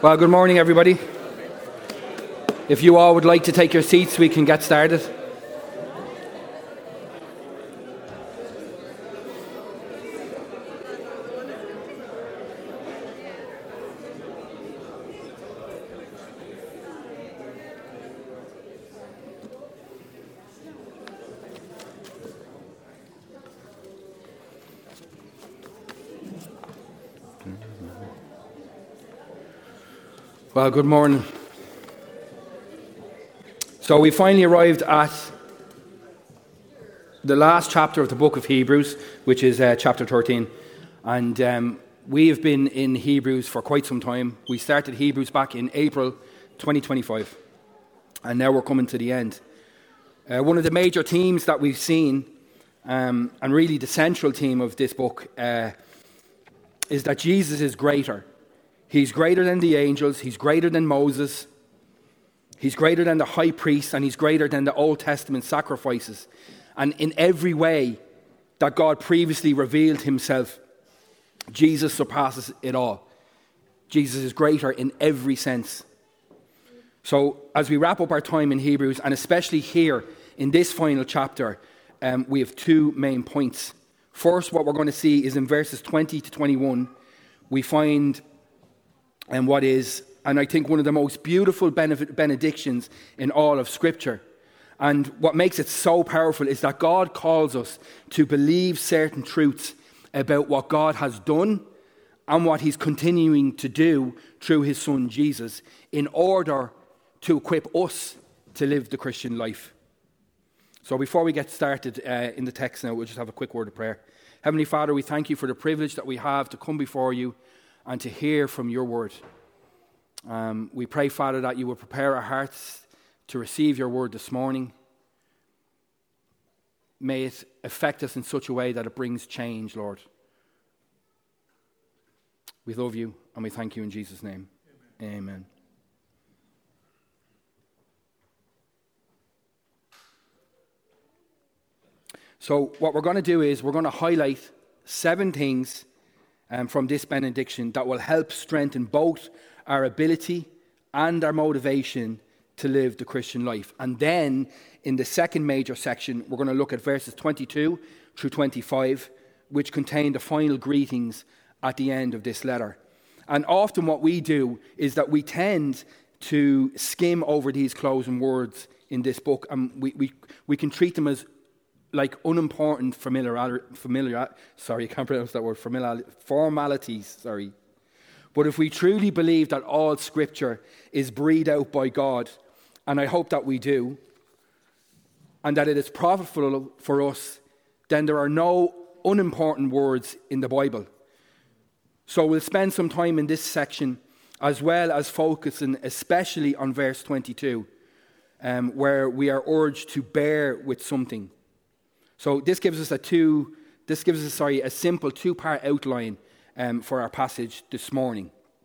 Well, good morning, everybody. If you all would like to take your seats, we can get started. Well, good morning. So we finally arrived at the last chapter of the book of Hebrews, which is chapter 13. And we have been in Hebrews for quite some time. We started Hebrews back in April 2025. And now we're coming to the end. One of the major themes that we've seen, and really the central theme of this book, is that Jesus is greater. He's greater than the angels, he's greater than Moses, he's greater than the high priest, and he's greater than the Old Testament sacrifices. And in every way that God previously revealed himself, Jesus surpasses it all. Jesus is greater in every sense. So as we wrap up our time in Hebrews, and especially here in this final chapter, we have two main points. First, what we're going to see is in verses 20 to 21, we find what is, and I think, one of the most beautiful benedictions in all of Scripture. And what makes it so powerful is that God calls us to believe certain truths about what God has done and what he's continuing to do through his son Jesus in order to equip us to live the Christian life. So before we get started in the text now, we'll just have a quick word of prayer. Heavenly Father, we thank you for the privilege that we have to come before you and to hear from your word. We pray, Father, that you will prepare our hearts to receive your word this morning. May it affect us in such a way that it brings change, Lord. We love you and we thank you in Jesus' name. Amen. So what we're going to do is we're going to highlight 7 things from this benediction that will help strengthen both our ability and our motivation to live the Christian life. And then in the second major section, we're going to look at verses 22 through 25, which contain the final greetings at the end of this letter. And often what we do is that we tend to skim over these closing words in this book, and we can treat them as like unimportant formalities. But if we truly believe that all Scripture is breathed out by God, and I hope that we do, and that it is profitable for us, then there are no unimportant words in the Bible. So we'll spend some time in this section as well as focusing especially on verse 22, where we are urged to bear with something. So this gives us a simple 2-part outline for our passage this morning.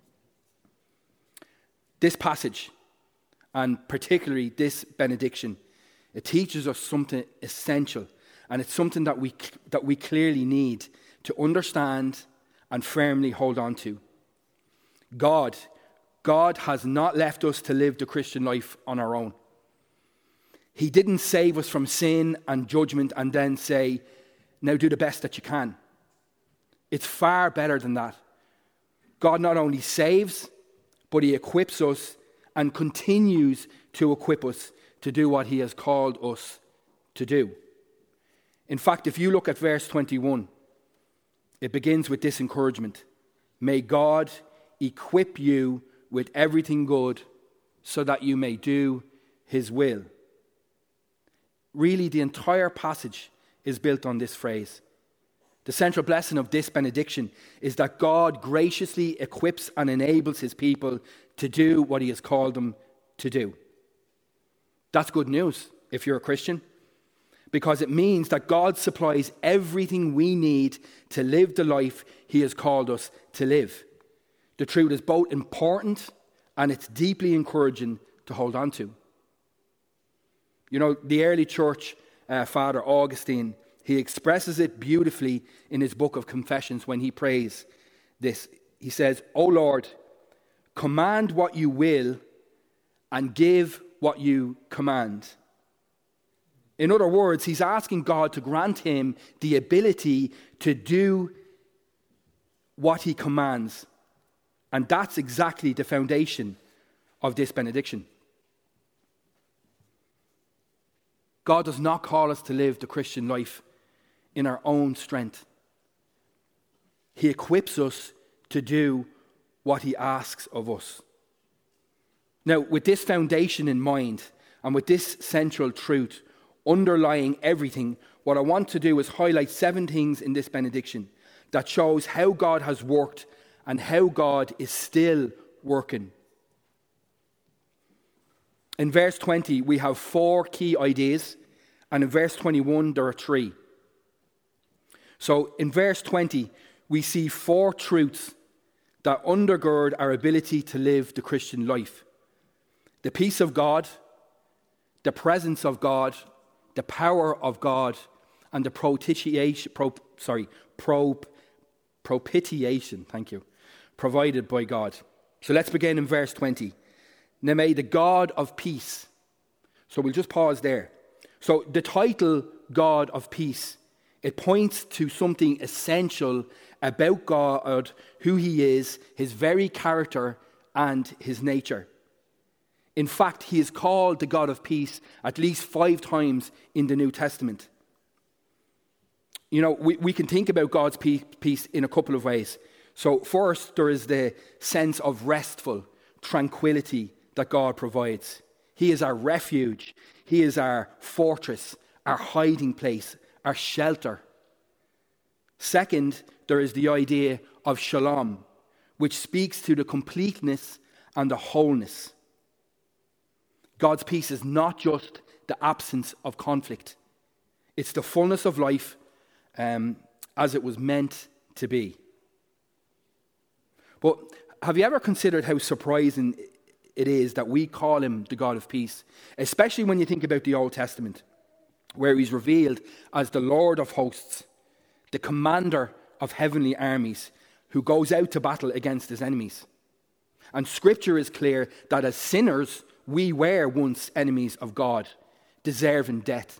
This passage, and particularly this benediction, it teaches us something essential, and it's something that we clearly need to understand and firmly hold on to. God has not left us to live the Christian life on our own. He didn't save us from sin and judgment and then say, now do the best that you can. It's far better than that. God not only saves, but he equips us and continues to equip us to do what he has called us to do. In fact, if you look at verse 21, it begins with this encouragement. May God equip you with everything good so that you may do his will. Really, the entire passage is built on this phrase. The central blessing of this benediction is that God graciously equips and enables his people to do what he has called them to do. That's good news if you're a Christian, because it means that God supplies everything we need to live the life he has called us to live. The truth is both important and it's deeply encouraging to hold on to. You know, the early church father Augustine, he expresses it beautifully in his book of Confessions when he prays this. He says, "O Lord, command what you will, and give what you command. In other words, he's asking God to grant him the ability to do what he commands. And that's exactly the foundation of this benediction. God does not call us to live the Christian life in our own strength. He equips us to do what he asks of us. Now, with this foundation in mind, and with this central truth underlying everything, what I want to do is highlight 7 things in this benediction that shows how God has worked and how God is still working. In verse 20, we have 4 key ideas, and in verse 21, there are 3. So in verse 20, we see 4 truths that undergird our ability to live the Christian life. The peace of God, the presence of God, the power of God, and the propitiation, provided by God. So let's begin in verse 20. Now may the God of peace. So we'll just pause there. So the title, God of peace, it points to something essential about God, who he is, his very character, and his nature. In fact, he is called the God of peace at least 5 times in the New Testament. You know, we can think about God's peace in a couple of ways. So first, there is the sense of restful tranquility that God provides. He is our refuge. He is our fortress, our hiding place, our shelter. Second, there is the idea of shalom, which speaks to the completeness and the wholeness. God's peace is not just the absence of conflict. It's the fullness of life as it was meant to be. But have you ever considered how surprising it is that we call him the God of peace, especially when you think about the Old Testament, where he's revealed as the Lord of hosts, the commander of heavenly armies, who goes out to battle against his enemies. And Scripture is clear that as sinners, we were once enemies of God, deserving death.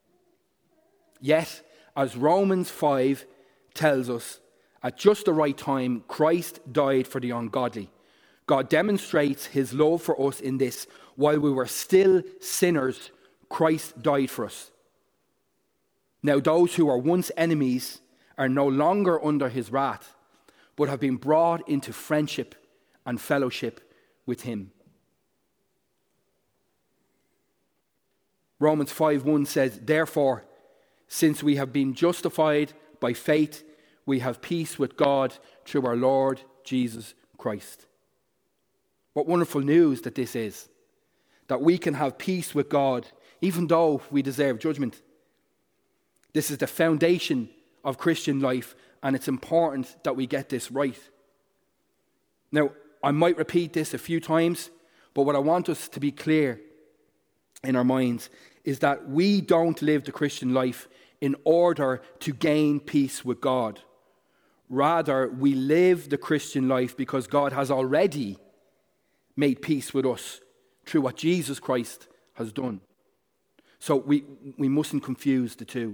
Yet, as Romans 5 tells us, at just the right time, Christ died for the ungodly. God demonstrates his love for us in this: while we were still sinners, Christ died for us. Now those who were once enemies are no longer under his wrath, but have been brought into friendship and fellowship with him. Romans 5:1 says, "Therefore, since we have been justified by faith, we have peace with God through our Lord Jesus Christ." What wonderful news that this is, that we can have peace with God even though we deserve judgment. This is the foundation of Christian life, and it's important that we get this right. Now, I might repeat this a few times, but what I want us to be clear in our minds is that we don't live the Christian life in order to gain peace with God. Rather, we live the Christian life because God has already made peace with us through what Jesus Christ has done. So we mustn't confuse the two.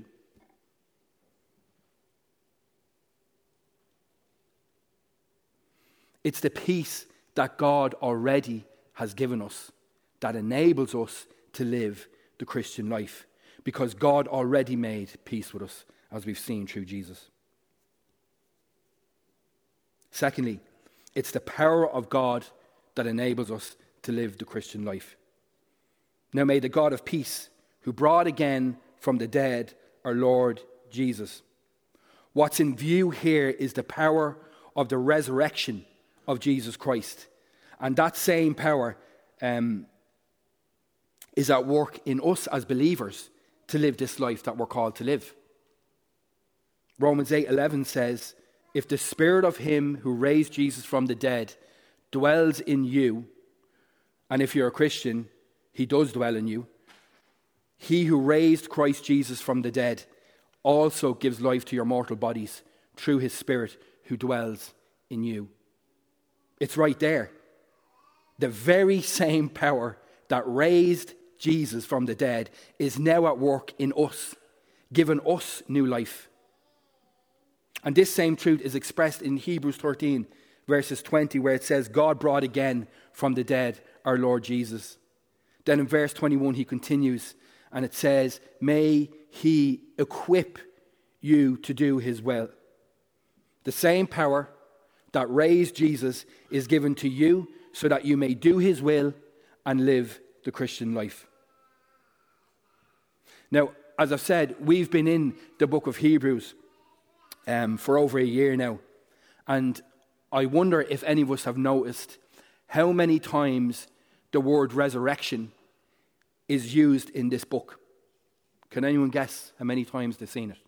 It's the peace that God already has given us that enables us to live the Christian life, because God already made peace with us, as we've seen through Jesus. Secondly, it's the power of God that enables us to live the Christian life. Now may the God of peace, who brought again from the dead our Lord Jesus. What's in view here is the power of the resurrection of Jesus Christ. And that same power is at work in us as believers to live this life that we're called to live. Romans 8:11 says, "If the spirit of him who raised Jesus from the dead dwells in you," and if you're a Christian, he does dwell in you, "he who raised Christ Jesus from the dead also gives life to your mortal bodies through his spirit who dwells in you." It's right there. The very same power that raised Jesus from the dead is now at work in us, giving us new life. And this same truth is expressed in Hebrews 13, verses 20, where it says, God brought again from the dead our Lord Jesus. Then in verse 21, he continues, and it says, may he equip you to do his will. The same power that raised Jesus is given to you so that you may do his will and live the Christian life. Now, as I've said, we've been in the book of Hebrews for over a year now. And I wonder if any of us have noticed how many times the word resurrection is used in this book. Can anyone guess how many times they've seen it?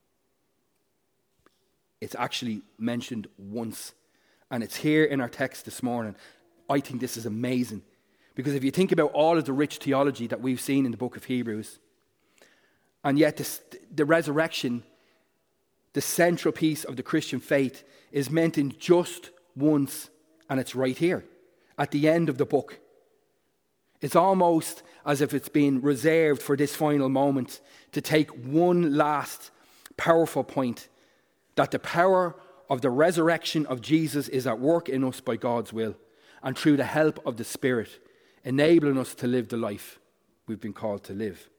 It's actually mentioned once. And it's here in our text this morning. I think this is amazing. Because if you think about all of the rich theology that we've seen in the book of Hebrews, and yet the resurrection, the central piece of the Christian faith, is mentioned just once, and it's right here, at the end of the book. It's almost as if it's been reserved for this final moment to take one last powerful point, that the power of the resurrection of Jesus is at work in us by God's will, and through the help of the Spirit, enabling us to live the life we've been called to live.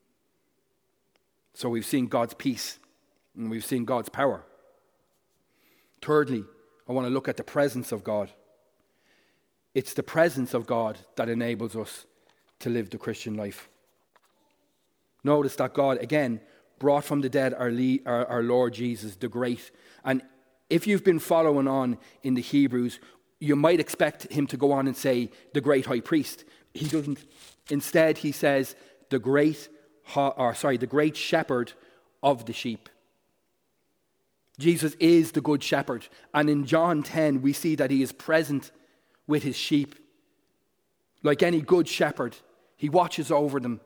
So we've seen God's peace, and we've seen God's power. Thirdly, I want to look at the presence of God. It's the presence of God that enables us to live the Christian life. Notice that God, again, brought from the dead our Lord Jesus, the great. And if you've been following on in the Hebrews, you might expect him to go on and say, the great high priest. He doesn't. Instead, he says, the great shepherd of the sheep. Jesus is the good shepherd. And in John 10, we see that he is present with his sheep. Like any good shepherd, he watches over them.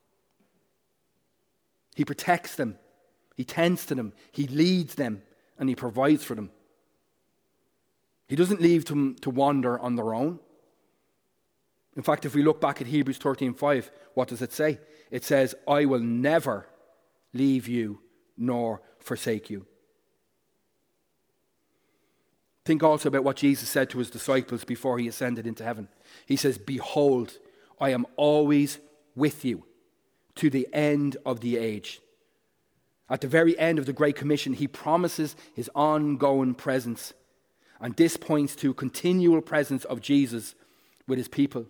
He protects them. He tends to them. He leads them. And he provides for them. He doesn't leave them to wander on their own. In fact, if we look back at Hebrews 13:5, what does it say? It says, I will never leave you nor forsake you. Think also about what Jesus said to his disciples before he ascended into heaven. He says, behold, I am always with you to the end of the age. At the very end of the Great Commission, he promises his ongoing presence. And this points to continual presence of Jesus with his people.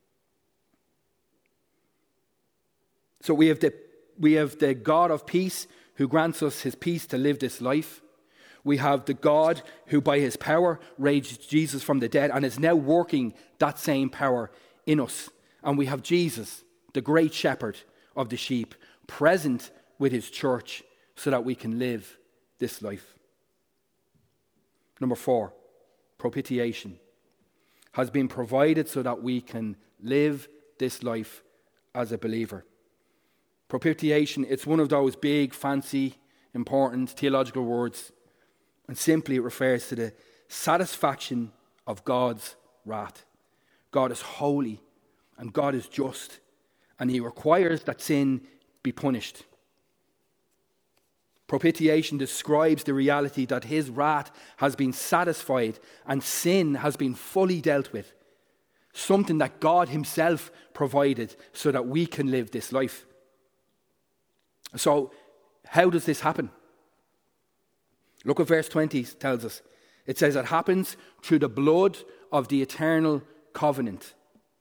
So we have the God of peace who grants us his peace to live this life. We have the God who by his power raised Jesus from the dead and is now working that same power in us. And we have Jesus, the great shepherd of the sheep, present with his church so that we can live this life. Number 4, propitiation has been provided so that we can live this life as a believer. Propitiation, it's one of those big, fancy, important theological words. And simply it refers to the satisfaction of God's wrath. God is holy and God is just. And he requires that sin be punished. Propitiation describes the reality that his wrath has been satisfied and sin has been fully dealt with. Something that God himself provided so that we can live this life. So, how does this happen? Look what verse 20 tells us. It says it happens through the blood of the eternal covenant.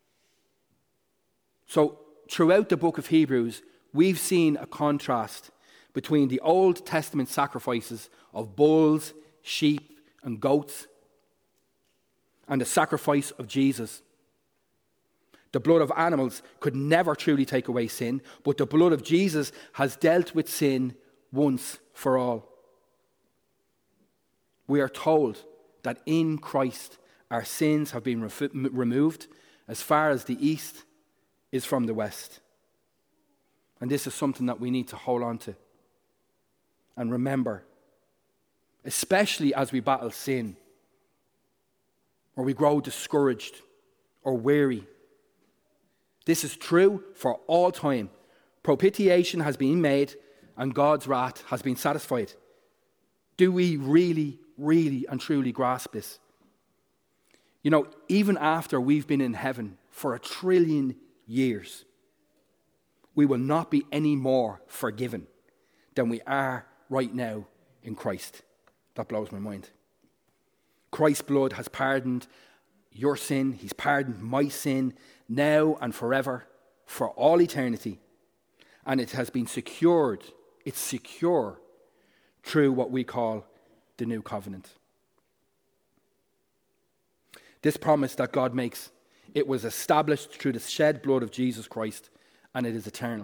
So, throughout the book of Hebrews, we've seen a contrast between the Old Testament sacrifices of bulls, sheep, and goats, and the sacrifice of Jesus. The blood of animals could never truly take away sin, but the blood of Jesus has dealt with sin once for all. We are told that in Christ our sins have been removed as far as the east is from the west. And this is something that we need to hold on to and remember, especially as we battle sin, or we grow discouraged, or weary. This is true for all time. Propitiation has been made and God's wrath has been satisfied. Do we really, really and truly grasp this? You know, even after we've been in heaven for 1 trillion years, we will not be any more forgiven than we are right now in Christ. That blows my mind. Christ's blood has pardoned your sin. He's pardoned my sin now and forever, for all eternity. And it has been secured. It's secure through what we call the new covenant. This promise that God makes, it was established through the shed blood of Jesus Christ, and it is eternal.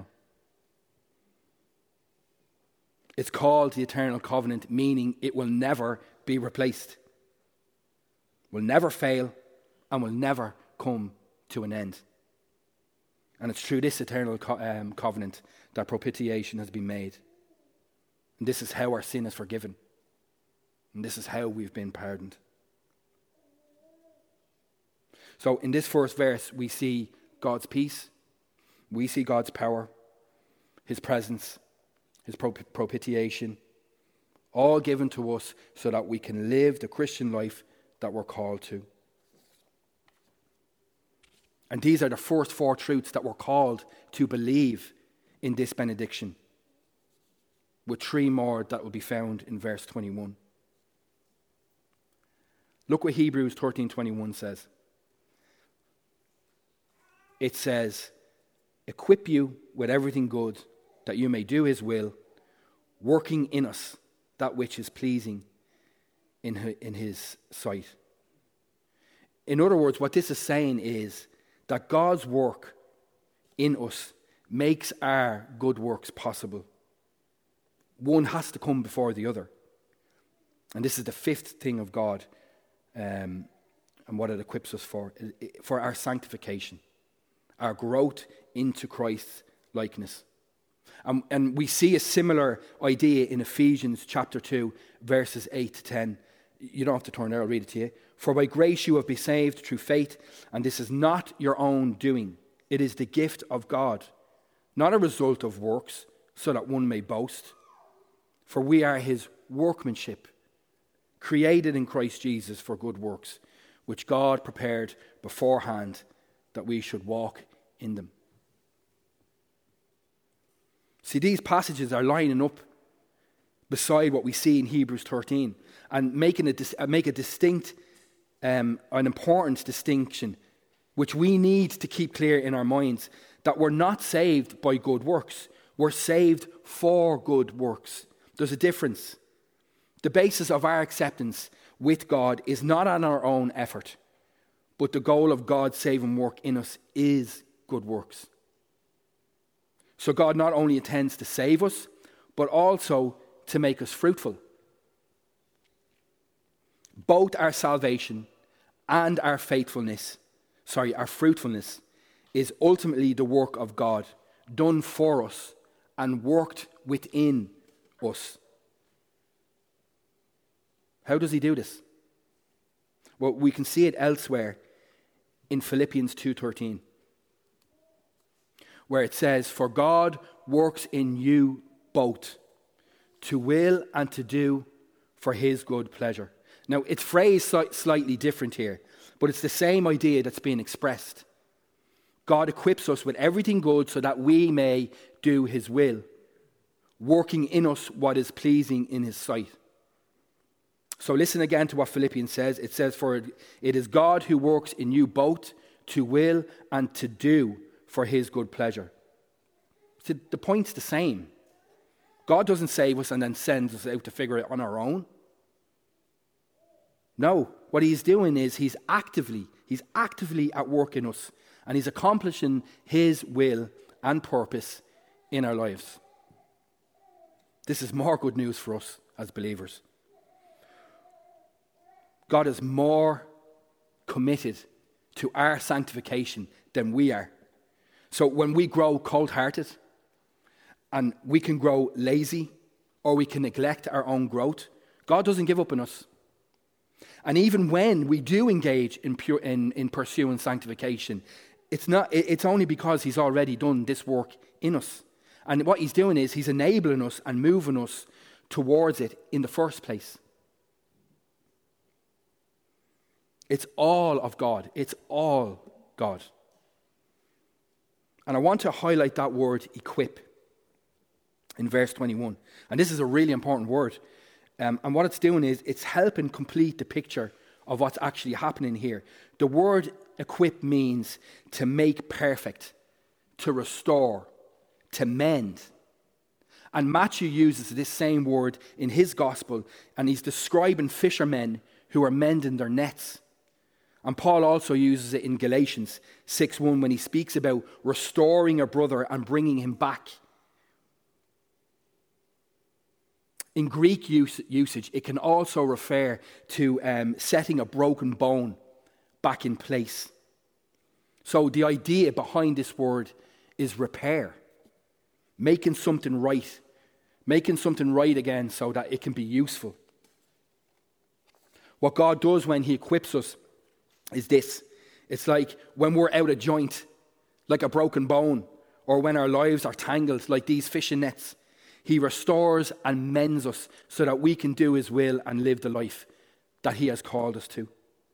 It's called the eternal covenant, meaning it will never be replaced, will never fail, and will never come to an end. And it's through this eternal covenant that propitiation has been made. And this is how our sin is forgiven. And this is how we've been pardoned. So in this first verse, we see God's peace, we see God's power, his presence, his propitiation, all given to us so that we can live the Christian life that we're called to. And these are the first four truths that we're called to believe in this benediction, with three more that will be found in verse 21. Look what Hebrews 13:21 says. It says, equip you with everything good, that you may do his will, working in us that which is pleasing in his sight. In other words, what this is saying is that God's work in us makes our good works possible. One has to come before the other. And this is the fifth thing of God, and what it equips us for our sanctification, our growth into Christ's likeness. And we see a similar idea in Ephesians chapter 2, verses 8 to 10. You don't have to turn there, I'll read it to you. For by grace you have been saved through faith, and this is not your own doing. It is the gift of God, not a result of works, so that one may boast. For we are his workmanship, created in Christ Jesus for good works, which God prepared beforehand that we should walk in them. See, these passages are lining up beside what we see in Hebrews 13 and make a distinct, an important distinction, which we need to keep clear in our minds, that we're not saved by good works. We're saved for good works. There's a difference. The basis of our acceptance with God is not on our own effort, but the goal of God's saving work in us is good works. So God not only intends to save us, but also to make us fruitful. Both our salvation and our fruitfulness is ultimately the work of God, done for us and worked within us. How does he do this? Well, we can see it elsewhere in Philippians 2:13, where it says, for God works in you both, to will and to do for his good pleasure. Now, it's phrased slightly different here, but it's the same idea that's being expressed. God equips us with everything good so that we may do his will, working in us what is pleasing in his sight. So listen again to what Philippians says. It says, for it is God who works in you both to will and to do for his good pleasure. So the point's the same. God doesn't save us and then sends us out to figure it on our own. No, what he's doing is he's actively at work in us, and he's accomplishing his will and purpose in our lives. This is more good news for us as believers. God is more committed to our sanctification than we are. So when we grow cold-hearted, and we can grow lazy, or we can neglect our own growth, God doesn't give up on us. And even when we do engage in pursuing sanctification, it's only because he's already done this work in us. And what he's doing is he's enabling us and moving us towards it in the first place. It's all of God. It's all God. And I want to highlight that word, equip, in verse 21. And this is a really important word. And what it's doing is it's helping complete the picture of what's actually happening here. The word equip means to make perfect, to restore, to mend. And Matthew uses this same word in his gospel, and he's describing fishermen who are mending their nets. And Paul also uses it in Galatians 6:1 when he speaks about restoring a brother and bringing him back. In Greek usage, it can also refer to setting a broken bone back in place. So the idea behind this word is repair, making something right again so that it can be useful. What God does when he equips us is this. It's like when we're out of joint, like a broken bone, or when our lives are tangled like these fishing nets. He restores and mends us so that we can do his will and live the life that he has called us to.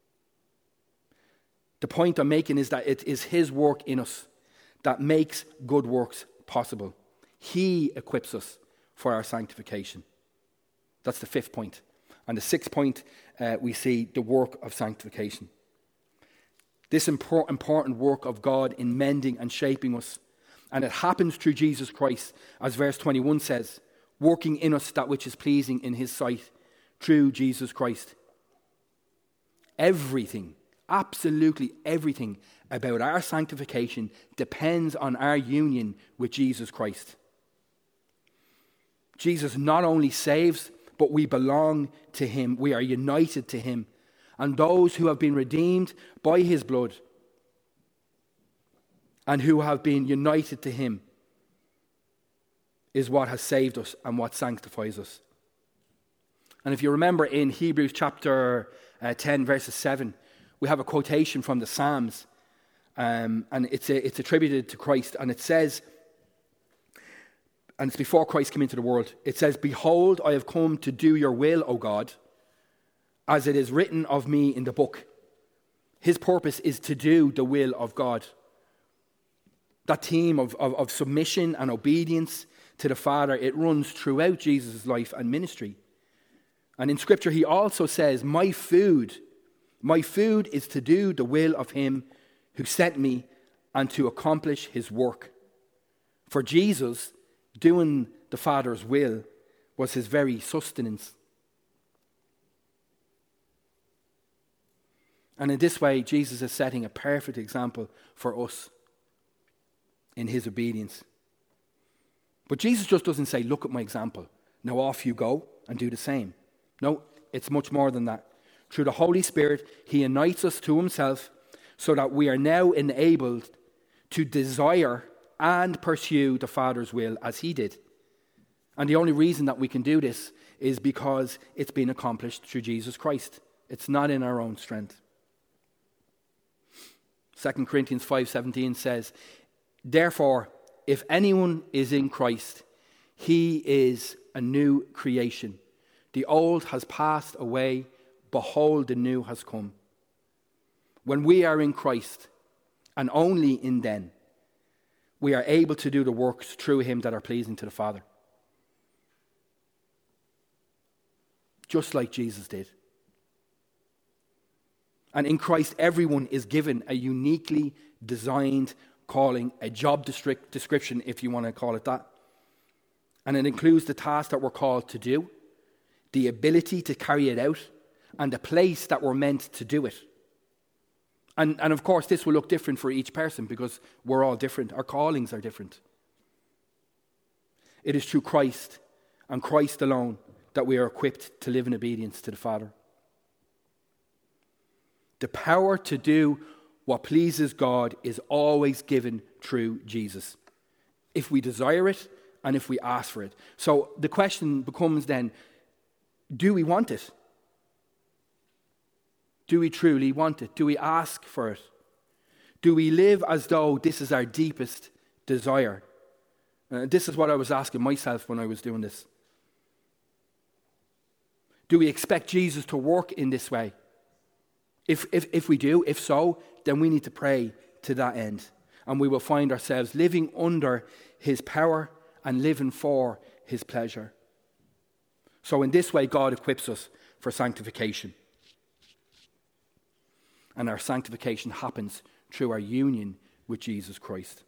The point I'm making is that it is his work in us that makes good works possible. He equips us for our sanctification. That's the fifth point. And the sixth point, we see the work of sanctification. This important work of God in mending and shaping us. And it happens through Jesus Christ, as verse 21 says, working in us that which is pleasing in his sight through Jesus Christ. Everything, absolutely everything about our sanctification depends on our union with Jesus Christ. Jesus not only saves, but we belong to him. We are united to him. And those who have been redeemed by his blood and who have been united to him is what has saved us and what sanctifies us. And if you remember in Hebrews chapter 10, verses 7, we have a quotation from the Psalms, and it's attributed to Christ, and it says, and it's before Christ came into the world, it says, "Behold, I have come to do your will, O God, as it is written of me in the book." His purpose is to do the will of God. That theme of submission and obedience to the Father, it runs throughout Jesus' life and ministry. And in Scripture, he also says, my food is to do the will of him who sent me and to accomplish his work. For Jesus, doing the Father's will was his very sustenance. And in this way, Jesus is setting a perfect example for us in his obedience. But Jesus just doesn't say, look at my example. Now off you go and do the same. No, it's much more than that. Through the Holy Spirit, he unites us to himself so that we are now enabled to desire and pursue the Father's will as he did. And the only reason that we can do this is because it's been accomplished through Jesus Christ. It's not in our own strength. 2 Corinthians 5:17 says, "Therefore, if anyone is in Christ, he is a new creation. The old has passed away, behold, the new has come." When we are in Christ, and only in then, we are able to do the works through him that are pleasing to the Father. Just like Jesus did. And in Christ, everyone is given a uniquely designed calling, a job description, if you want to call it that. And it includes the task that we're called to do, the ability to carry it out, and the place that we're meant to do it. And of course, this will look different for each person because we're all different. Our callings are different. It is through Christ and Christ alone that we are equipped to live in obedience to the Father. The power to do what pleases God is always given through Jesus, if we desire it and if we ask for it. So the question becomes then, do we want it? Do we truly want it? Do we ask for it? Do we live as though this is our deepest desire? This is what I was asking myself when I was doing this. Do we expect Jesus to work in this way? If we do, if so, then we need to pray to that end. And we will find ourselves living under his power and living for his pleasure. So in this way, God equips us for sanctification. And our sanctification happens through our union with Jesus Christ.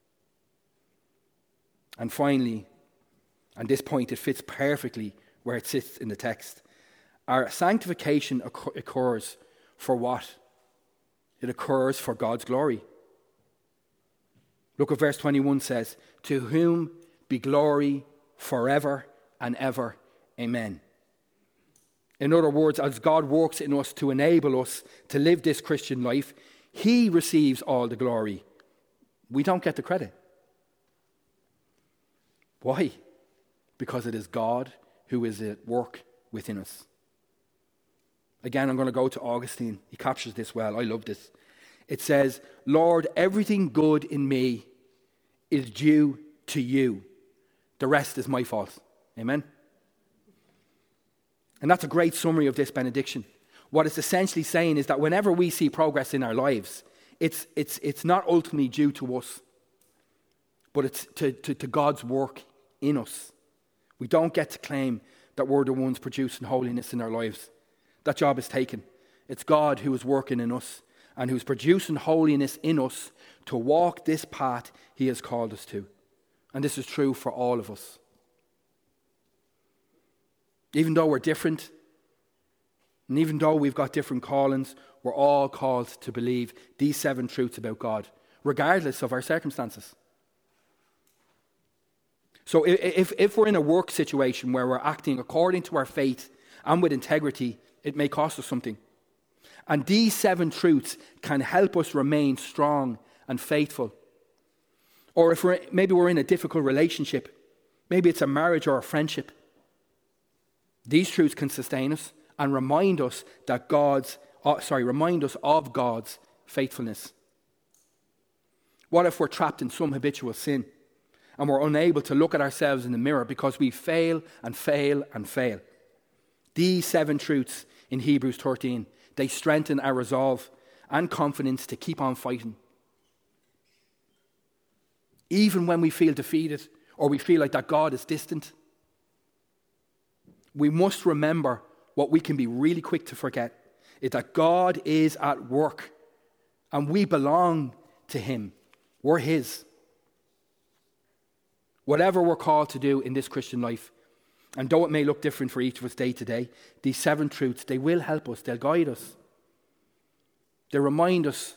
And finally, and this point, it fits perfectly where it sits in the text. Our sanctification occurs for what? It occurs for God's glory. Look what verse 21 says. To whom be glory forever and ever. Amen. In other words, as God works in us to enable us to live this Christian life, he receives all the glory. We don't get the credit. Why? Because it is God who is at work within us. Again, I'm going to go to Augustine. He captures this well. I love this. It says, Lord, everything good in me is due to you. The rest is my fault. Amen? And that's a great summary of this benediction. What it's essentially saying is that whenever we see progress in our lives, it's not ultimately due to us, but it's to God's work in us. We don't get to claim that we're the ones producing holiness in our lives. That job is taken. It's God who is working in us and who's producing holiness in us to walk this path he has called us to. And this is true for all of us. Even though we're different, and even though we've got different callings, we're all called to believe these 7 truths about God, regardless of our circumstances. So if we're in a work situation where we're acting according to our faith and with integrity, it may cost us something. And these 7 truths can help us remain strong and faithful. Or if maybe we're in a difficult relationship, maybe it's a marriage or a friendship, these truths can sustain us and remind us of God's faithfulness. What if we're trapped in some habitual sin and we're unable to look at ourselves in the mirror because we fail and fail and fail? These 7 truths in Hebrews 13, they strengthen our resolve and confidence to keep on fighting. Even when we feel defeated or we feel like that God is distant, we must remember what we can be really quick to forget is that God is at work and we belong to him. We're his. Whatever we're called to do in this Christian life, and though it may look different for each of us day to day, these 7 truths, they will help us. They'll guide us. They remind us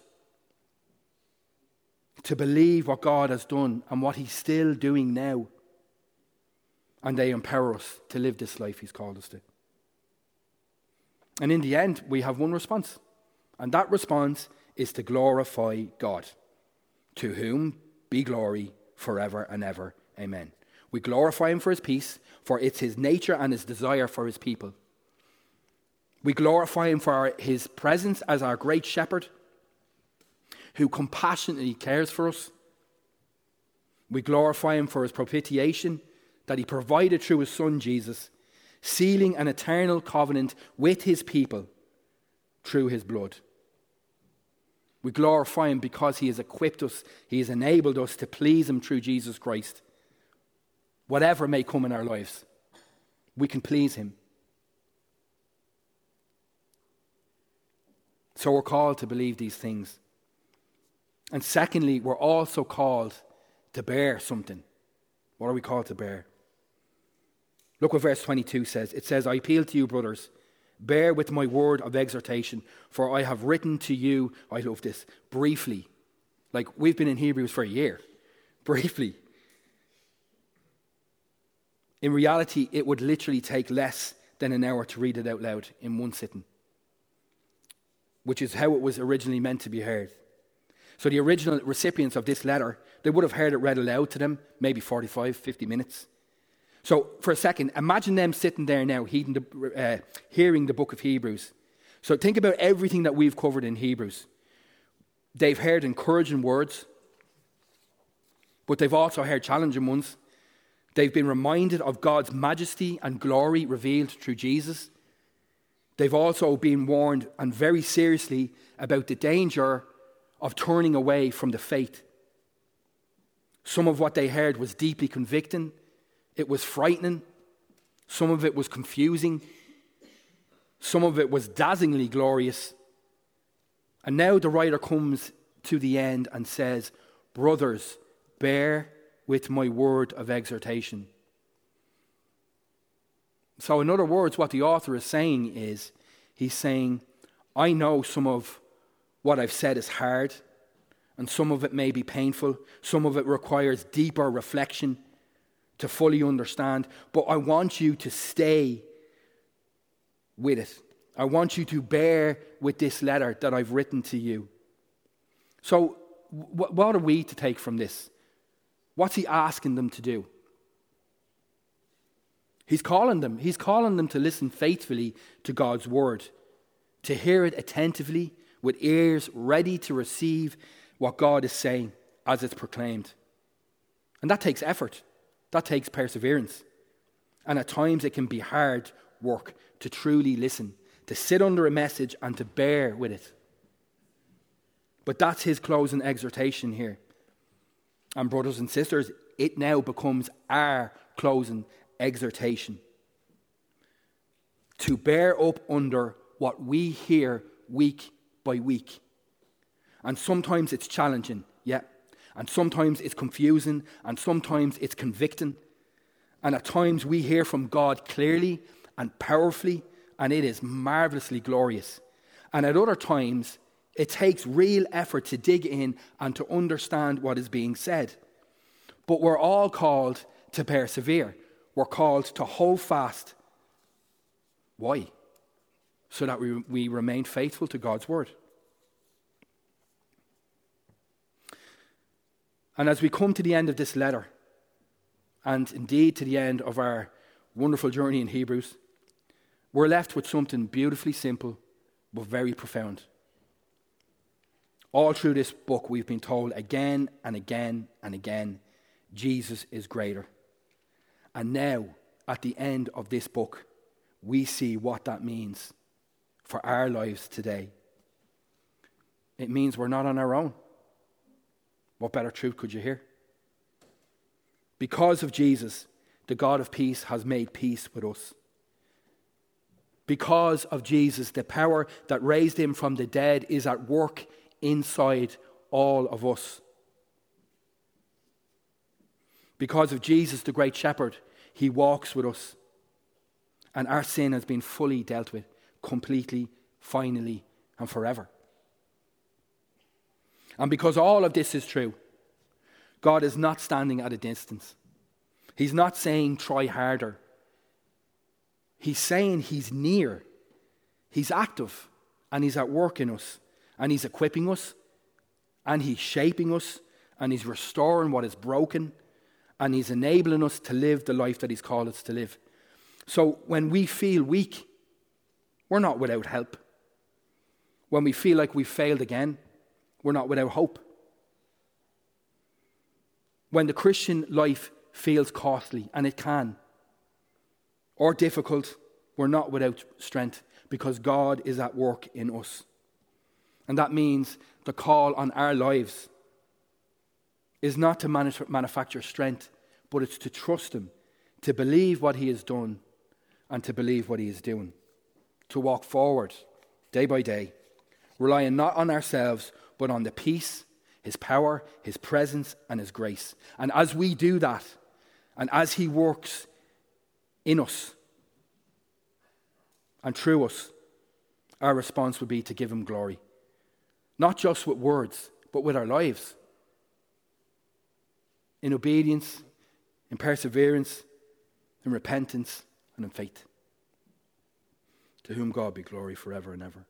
to believe what God has done and what he's still doing now. And they empower us to live this life he's called us to. And in the end, we have one response. And that response is to glorify God, to whom be glory forever and ever. Amen. We glorify him for his peace, for it's his nature and his desire for his people. We glorify him for his presence as our great shepherd, who compassionately cares for us. We glorify him for his propitiation that he provided through his son Jesus, sealing an eternal covenant with his people through his blood. We glorify him because he has equipped us, he has enabled us to please him through Jesus Christ. Whatever may come in our lives, we can please him. So we're called to believe these things. And secondly, we're also called to bear something. What are we called to bear? Look what verse 22 says. It says, I appeal to you, brothers, bear with my word of exhortation, for I have written to you, I love this, briefly. Like we've been in Hebrews for a year. Briefly. In reality, it would literally take less than an hour to read it out loud in one sitting, which is how it was originally meant to be heard. So the original recipients of this letter, they would have heard it read aloud to them, maybe 45, 50 minutes. So for a second, imagine them sitting there now hearing the book of Hebrews. So think about everything that we've covered in Hebrews. They've heard encouraging words, but they've also heard challenging ones. They've been reminded of God's majesty and glory revealed through Jesus. They've also been warned, and very seriously, about the danger of turning away from the faith. Some of what they heard was deeply convicting. It was frightening. Some of it was confusing. Some of it was dazzlingly glorious. And now the writer comes to the end and says, brothers, bear with my word of exhortation. So in other words, what the author is saying is, he's saying, I know some of what I've said is hard, and some of it may be painful. Some of it requires deeper reflection to fully understand. But I want you to stay with it. I want you to bear with this letter that I've written to you. So what are we to take from this? What's he asking them to do? He's calling them to listen faithfully to God's word, to hear it attentively with ears ready to receive what God is saying as it's proclaimed. And that takes effort. That takes perseverance. And at times it can be hard work to truly listen, to sit under a message and to bear with it. But that's his closing exhortation here. And brothers and sisters, it now becomes our closing exhortation. To bear up under what we hear week by week. And sometimes it's challenging, yeah. And sometimes it's confusing, and sometimes it's convicting. And at times we hear from God clearly and powerfully, and it is marvelously glorious. And at other times, it takes real effort to dig in and to understand what is being said. But we're all called to persevere. We're called to hold fast. Why? So that we remain faithful to God's word. And as we come to the end of this letter, and indeed to the end of our wonderful journey in Hebrews, we're left with something beautifully simple but very profound. All through this book we've been told again and again and again, Jesus is greater. And now, at the end of this book, we see what that means for our lives today. It means we're not on our own. What better truth could you hear? Because of Jesus, the God of peace has made peace with us. Because of Jesus, the power that raised him from the dead is at work inside all of us. Because of Jesus, the great shepherd, he walks with us. And our sin has been fully dealt with, completely, finally, and forever. And because all of this is true, God is not standing at a distance. He's not saying try harder. He's saying he's near. He's active and he's at work in us. And he's equipping us and he's shaping us and he's restoring what is broken and he's enabling us to live the life that he's called us to live. So when we feel weak, we're not without help. When we feel like we've failed again, we're not without hope. When the Christian life feels costly, and it can, or difficult, we're not without strength because God is at work in us. And that means the call on our lives is not to manufacture strength, but it's to trust him, to believe what he has done, and to believe what he is doing. To walk forward day by day, relying not on ourselves, but on the peace, his power, his presence, and his grace. And as we do that, and as he works in us and through us, our response would be to give him glory. Not just with words, but with our lives. In obedience, in perseverance, in repentance, and in faith. To whom God be glory forever and ever.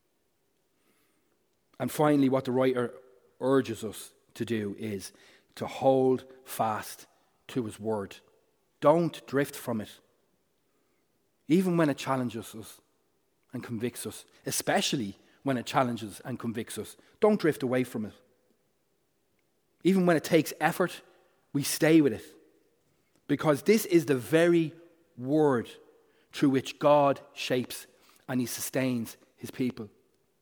And finally, what the writer urges us to do is to hold fast to his word. Don't drift from it. Even when it challenges us. and convicts us, especially when it challenges and convicts us. Don't drift away from it. Even when it takes effort, we stay with it. Because this is the very word through which God shapes and he sustains his people.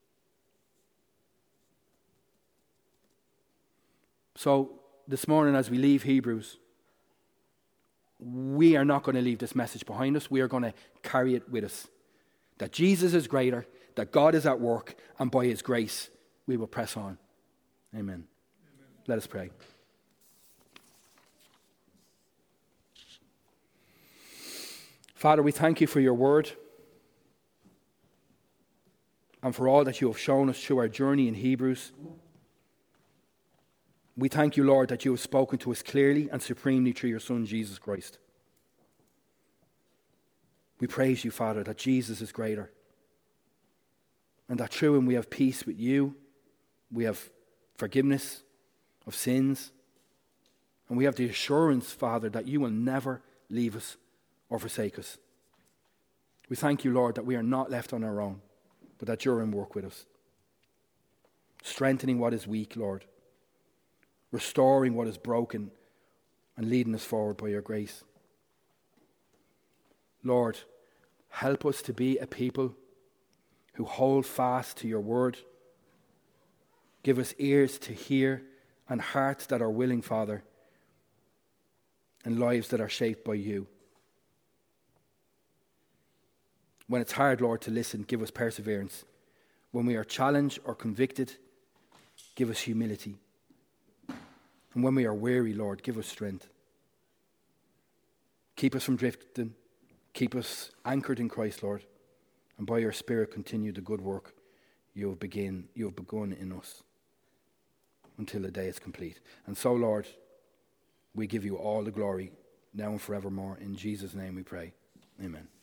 So this morning as we leave Hebrews, we are not going to leave this message behind us. We are going to carry it with us. That Jesus is greater, that God is at work, and by his grace we will press on. Amen. Let us pray. Father, we thank you for your word and for all that you have shown us through our journey in Hebrews. We thank you, Lord, that you have spoken to us clearly and supremely through your Son, Jesus Christ. We praise you, Father, that Jesus is greater and that through him we have peace with you, we have forgiveness of sins, and we have the assurance, Father, that you will never leave us or forsake us. We thank you, Lord, that we are not left on our own, but that you're in work with us, strengthening what is weak, Lord, restoring what is broken, and leading us forward by your grace. Lord, help us to be a people who hold fast to your word. Give us ears to hear and hearts that are willing, Father, and lives that are shaped by you. When it's hard, Lord, to listen, give us perseverance. When we are challenged or convicted, give us humility. And when we are weary, Lord, give us strength. Keep us from drifting. Keep us anchored in Christ, Lord. And by your Spirit, continue the good work you have begun in us until the day is complete. And so, Lord, we give you all the glory now and forevermore. In Jesus' name we pray. Amen.